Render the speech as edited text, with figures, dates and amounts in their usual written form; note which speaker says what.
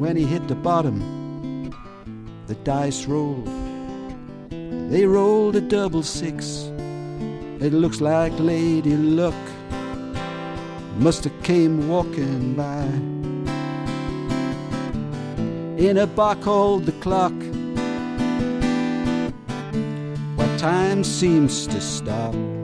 Speaker 1: when he hit the bottom, the dice rolled. They rolled a double six. It looks like Lady Luck must have came walking by in a bar called The Clock, where time seems to stop